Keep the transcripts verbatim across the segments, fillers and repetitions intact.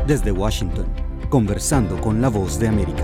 Desde Washington, conversando con la Voz de América.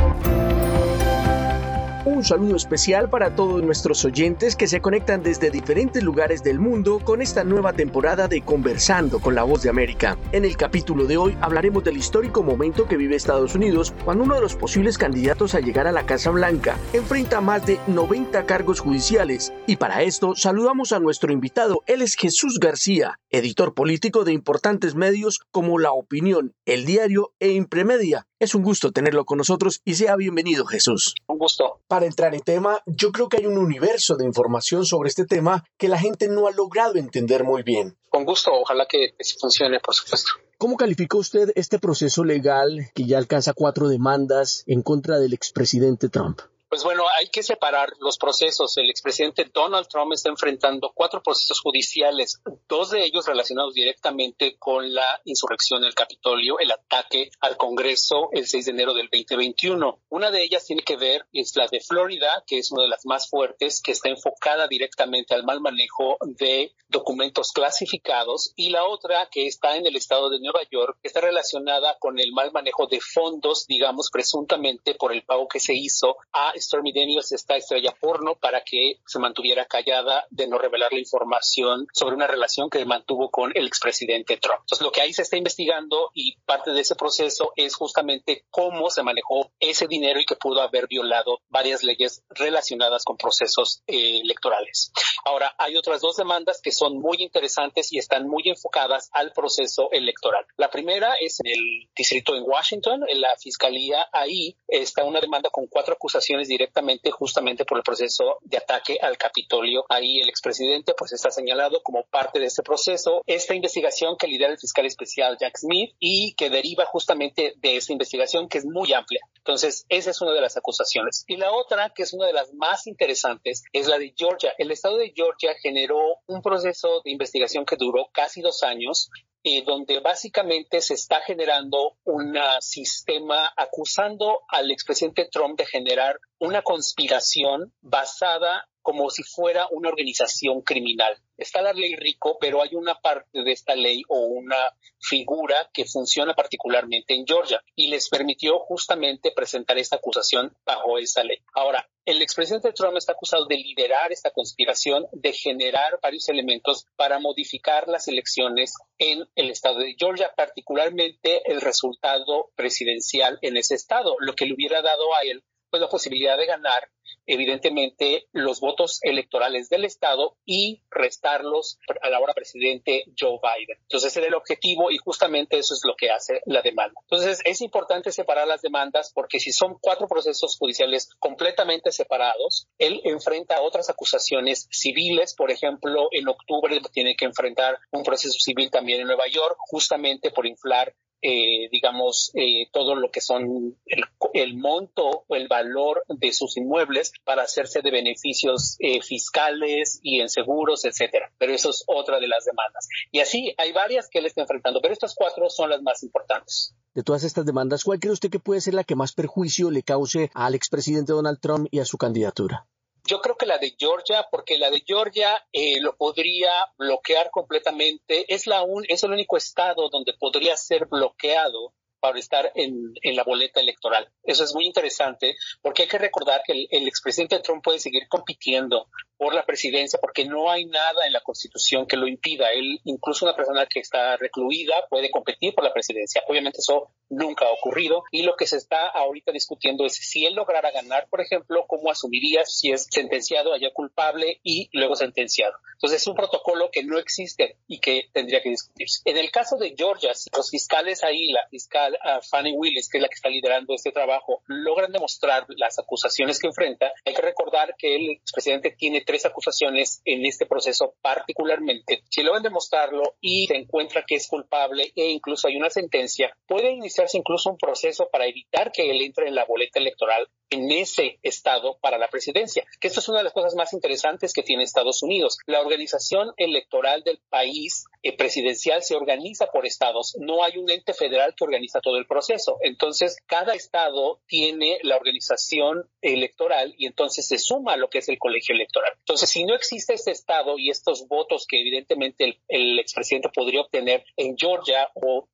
Un saludo especial para todos nuestros oyentes que se conectan desde diferentes lugares del mundo con esta nueva temporada de Conversando con la Voz de América. En el capítulo de hoy hablaremos del histórico momento que vive Estados Unidos cuando uno de los posibles candidatos a llegar a la Casa Blanca enfrenta más de noventa cargos judiciales. Y para esto saludamos a nuestro invitado. Él es Jesús García, editor político de importantes medios como La Opinión, El Diario e Impremedia. Es un gusto tenerlo con nosotros y sea bienvenido, Jesús. Un gusto. Para entrar en tema, yo creo que hay un universo de información sobre este tema que la gente no ha logrado entender muy bien. Con gusto, ojalá que, que sí funcione, por supuesto. ¿Cómo califica usted este proceso legal que ya alcanza cuatro demandas en contra del expresidente Trump? Pues bueno, hay que separar los procesos. El expresidente Donald Trump está enfrentando cuatro procesos judiciales, dos de ellos relacionados directamente con la insurrección en el Capitolio, el ataque al Congreso el seis de enero del veinte veintiuno. Una de ellas tiene que ver, es la de Florida, que es una de las más fuertes, que está enfocada directamente al mal manejo de documentos clasificados, y la otra, que está en el estado de Nueva York, que está relacionada con el mal manejo de fondos, digamos, presuntamente por el pago que se hizo a Stormy Daniels, esta estrella porno, para que se mantuviera callada de no revelar la información sobre una relación que mantuvo con el expresidente Trump. Entonces, lo que ahí se está investigando y parte de ese proceso es justamente cómo se manejó ese dinero y que pudo haber violado varias leyes relacionadas con procesos eh, electorales. Ahora, hay otras dos demandas que son muy interesantes y están muy enfocadas al proceso electoral. La primera es en el distrito en Washington, en la fiscalía. Ahí está una demanda con cuatro acusaciones directamente justamente por el proceso de ataque al Capitolio. Ahí el expresidente pues está señalado como parte de este proceso. Esta investigación que lidera el fiscal especial Jack Smith y que deriva justamente de esta investigación que es muy amplia. Entonces, esa es una de las acusaciones. Y la otra, que es una de las más interesantes, es la de Georgia. El estado de Georgia generó un proceso de investigación que duró casi dos años, Eh, donde básicamente se está generando un sistema acusando al expresidente Trump de generar una conspiración basada como si fuera una organización criminal. Está la ley RICO, pero hay una parte de esta ley o una figura que funciona particularmente en Georgia y les permitió justamente presentar esta acusación bajo esa ley. Ahora, el expresidente Trump está acusado de liderar esta conspiración, de generar varios elementos para modificar las elecciones en el estado de Georgia, particularmente el resultado presidencial en ese estado, lo que le hubiera dado a él pues la posibilidad de ganar, evidentemente, los votos electorales del estado y restarlos al ahora presidente Joe Biden. Entonces, ese era el objetivo y justamente eso es lo que hace la demanda. Entonces, es importante separar las demandas porque si son cuatro procesos judiciales completamente separados, él enfrenta otras acusaciones civiles. Por ejemplo, en octubre tiene que enfrentar un proceso civil también en Nueva York, justamente por inflar Eh, digamos, eh, todo lo que son el, el monto o el valor de sus inmuebles para hacerse de beneficios eh, fiscales y en seguros, etcétera. Pero eso es otra de las demandas. Y así hay varias que él está enfrentando, pero estas cuatro son las más importantes. De todas estas demandas, ¿cuál cree usted que puede ser la que más perjuicio le cause al expresidente Donald Trump y a su candidatura? Yo creo que la de Georgia, porque la de Georgia eh, lo podría bloquear completamente. Es, la un, es el único estado donde podría ser bloqueado para estar en, en la boleta electoral. Eso es muy interesante porque hay que recordar que el, el expresidente Trump puede seguir compitiendo por la presidencia porque no hay nada en la Constitución que lo impida. Él, incluso una persona que está recluida, puede competir por la presidencia. Obviamente eso nunca ha ocurrido y lo que se está ahorita discutiendo es si él lograra ganar, por ejemplo, cómo asumiría si es sentenciado, haya culpable y luego sentenciado. Entonces es un protocolo que no existe y que tendría que discutirse. En el caso de Georgia, si los fiscales ahí, la fiscal uh, Fani Willis, que es la que está liderando este trabajo, logran demostrar las acusaciones que enfrenta, hay que recordar que el expresidente tiene tres acusaciones en este proceso particularmente. Si logran demostrarlo y se encuentra que es culpable e incluso hay una sentencia, puede iniciarse incluso un proceso para evitar que él entre en la boleta electoral en ese estado para la presidencia, que esto es una de las cosas más interesantes que tiene Estados Unidos. La organización electoral del país eh, presidencial se organiza por estados, no hay un ente federal que organiza todo el proceso. Entonces, cada estado tiene la organización electoral y entonces se suma a lo que es el colegio electoral. Entonces, si no existe este estado y estos votos que evidentemente el, el expresidente podría obtener en Georgia o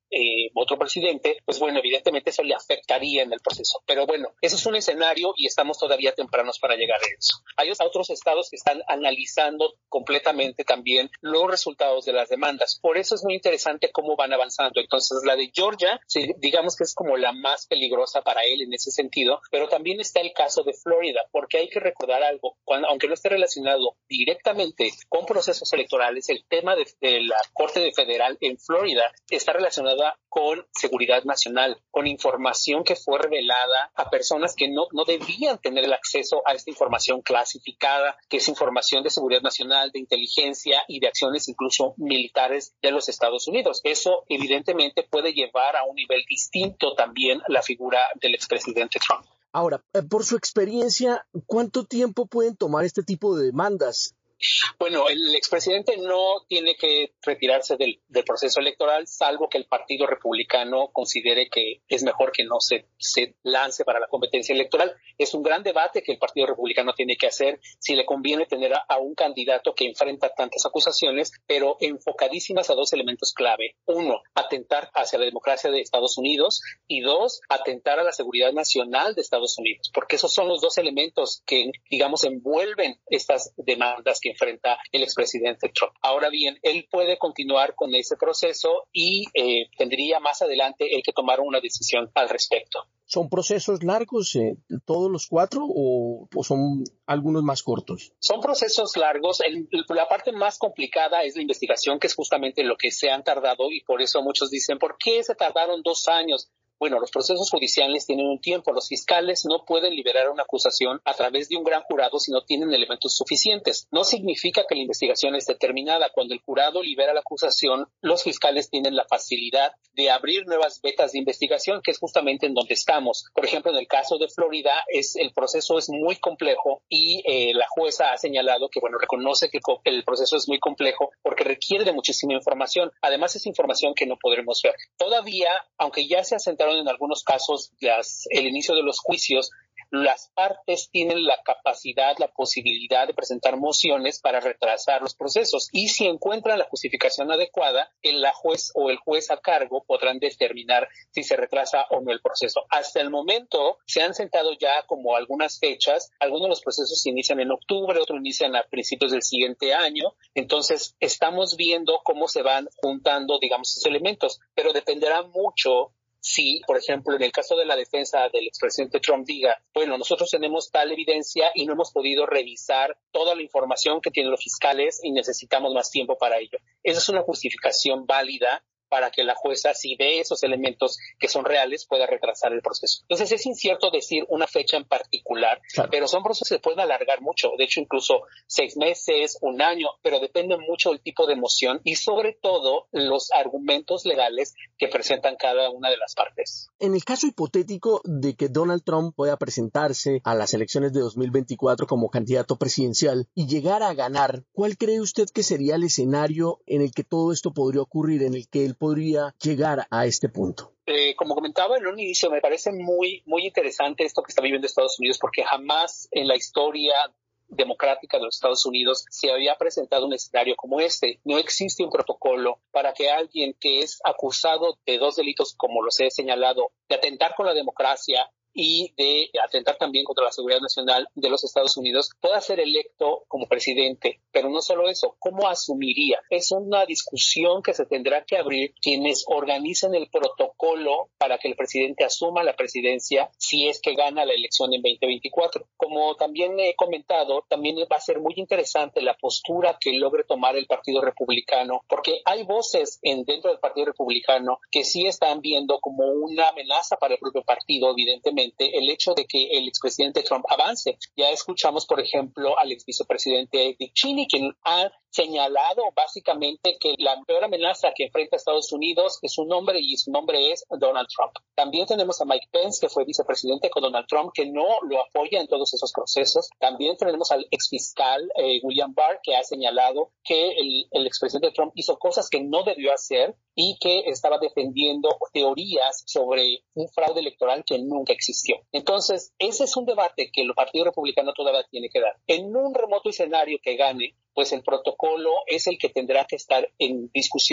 eh, otro presidente, pues bueno, evidentemente eso le afectaría en el proceso. Pero bueno, eso es un escenario y estamos todavía tempranos para llegar a eso. Hay otros estados que están analizando completamente también los resultados de las demandas. Por eso es muy interesante cómo van avanzando. Entonces, la de Georgia, sí, digamos que es como la más peligrosa para él en ese sentido, pero también está el caso de Florida, porque hay que recordar algo, cuando, aunque no esté relacionado directamente con procesos electorales, el tema de, de la Corte Federal en Florida está relacionada con seguridad nacional, con información que fue revelada a personas que no, no debían tener el acceso a esta información clasificada, que es información de seguridad nacional, de inteligencia y de acciones incluso militares de los Estados Unidos. Eso evidentemente puede llevar a un nivel distinto también la figura del expresidente Trump. Ahora, por su experiencia, ¿cuánto tiempo pueden tomar este tipo de demandas? Bueno, el expresidente no tiene que retirarse del, del proceso electoral, salvo que el Partido Republicano considere que es mejor que no se, se lance para la competencia electoral. Es un gran debate que el Partido Republicano tiene que hacer si le conviene tener a, a un candidato que enfrenta tantas acusaciones, pero enfocadísimas a dos elementos clave. Uno, atentar hacia la democracia de Estados Unidos, y dos, atentar a la seguridad nacional de Estados Unidos, porque esos son los dos elementos que, digamos, envuelven estas demandas que enfrenta el expresidente Trump. Ahora bien, él puede continuar con ese proceso y eh, tendría más adelante él que tomar una decisión al respecto. ¿Son procesos largos, eh, todos los cuatro, o, o son algunos más cortos? Son procesos largos. El, la parte más complicada es la investigación, que es justamente lo que se han tardado, y por eso muchos dicen, ¿por qué se tardaron dos años? Bueno, los procesos judiciales tienen un tiempo. Los fiscales no pueden liberar una acusación a través de un gran jurado si no tienen elementos suficientes. No significa que la investigación esté terminada. Cuando el jurado libera la acusación, los fiscales tienen la facilidad de abrir nuevas vetas de investigación, que es justamente en donde estamos. Por ejemplo, en el caso de Florida, es, el proceso es muy complejo y eh, la jueza ha señalado que, bueno, reconoce que el proceso es muy complejo porque requiere de muchísima información. Además, es información que no podremos ver. Todavía, aunque ya se ha sentado en algunos casos las, el inicio de los juicios, las partes tienen la capacidad, la posibilidad de presentar mociones para retrasar los procesos, y si encuentran la justificación adecuada, el la juez o el juez a cargo podrán determinar si se retrasa o no el proceso. Hasta el momento se han sentado ya como algunas fechas. Algunos de los procesos se inician en octubre, otros inician a principios del siguiente año. Entonces estamos viendo cómo se van juntando, digamos, esos elementos, pero dependerá mucho. Si, por ejemplo, en el caso de la defensa del expresidente Trump diga, bueno, nosotros tenemos tal evidencia y no hemos podido revisar toda la información que tienen los fiscales y necesitamos más tiempo para ello. Esa es una justificación válida para que la jueza, si ve esos elementos que son reales, pueda retrasar el proceso. Entonces es incierto decir una fecha en particular, claro, pero son procesos que se pueden alargar mucho, de hecho incluso seis meses, un año, pero depende mucho del tipo de moción y sobre todo los argumentos legales que presentan cada una de las partes. En el caso hipotético de que Donald Trump pueda presentarse a las elecciones de dos mil veinticuatro como candidato presidencial y llegar a ganar, ¿cuál cree usted que sería el escenario en el que todo esto podría ocurrir, en el que él podría llegar a este punto? Eh, como comentaba en un inicio, me parece muy, muy interesante esto que está viviendo Estados Unidos, porque jamás en la historia democrática de los Estados Unidos se había presentado un escenario como este. No existe un protocolo para que alguien que es acusado de dos delitos, como los he señalado, de atentar con la democracia y de atentar también contra la seguridad nacional de los Estados Unidos, pueda ser electo como presidente. Pero no solo eso, ¿cómo asumiría? Es una discusión que se tendrá que abrir quienes organizan el protocolo para que el presidente asuma la presidencia si es que gana la elección en veinte veinticuatro. Como también he comentado, también va a ser muy interesante la postura que logre tomar el Partido Republicano, porque hay voces en, dentro del Partido Republicano que sí están viendo como una amenaza para el propio partido, evidentemente, el hecho de que el expresidente Trump avance. Ya escuchamos, por ejemplo, al ex vicepresidente Dick Cheney, quien ha señalado básicamente que la peor amenaza que enfrenta Estados Unidos es un hombre, y su nombre es Donald Trump. También tenemos a Mike Pence, que fue vicepresidente con Donald Trump, que no lo apoya en todos esos procesos. También tenemos al exfiscal eh, William Barr, que ha señalado que el, el expresidente Trump hizo cosas que no debió hacer y que estaba defendiendo teorías sobre un fraude electoral que nunca existió. Entonces, ese es un debate que el Partido Republicano todavía tiene que dar. En un remoto escenario que gane, pues el protocolo es el que tendrá que estar en discusión.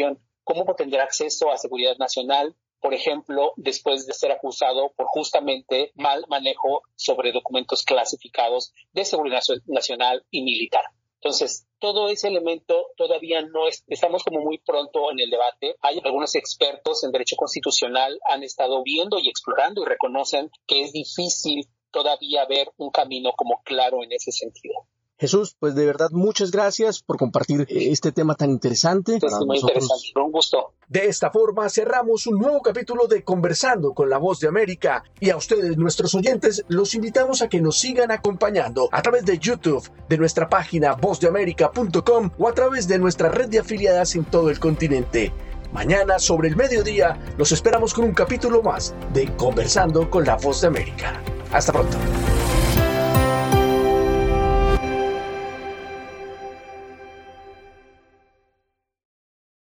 cómo tener acceso a seguridad nacional, por ejemplo, después de ser acusado por justamente mal manejo sobre documentos clasificados de seguridad nacional y militar. Entonces, todo ese elemento todavía no es, estamos como muy pronto en el debate. Hay algunos expertos en derecho constitucional han estado viendo y explorando y reconocen que es difícil todavía ver un camino como claro en ese sentido. Jesús, pues de verdad muchas gracias por compartir este tema tan interesante. Es muy interesante, un gusto. De esta forma cerramos un nuevo capítulo de Conversando con la Voz de América, y a ustedes, nuestros oyentes, los invitamos a que nos sigan acompañando a través de YouTube, de nuestra página voz de américa punto com o a través de nuestra red de afiliadas en todo el continente. Mañana sobre el mediodía los esperamos con un capítulo más de Conversando con la Voz de América. Hasta pronto.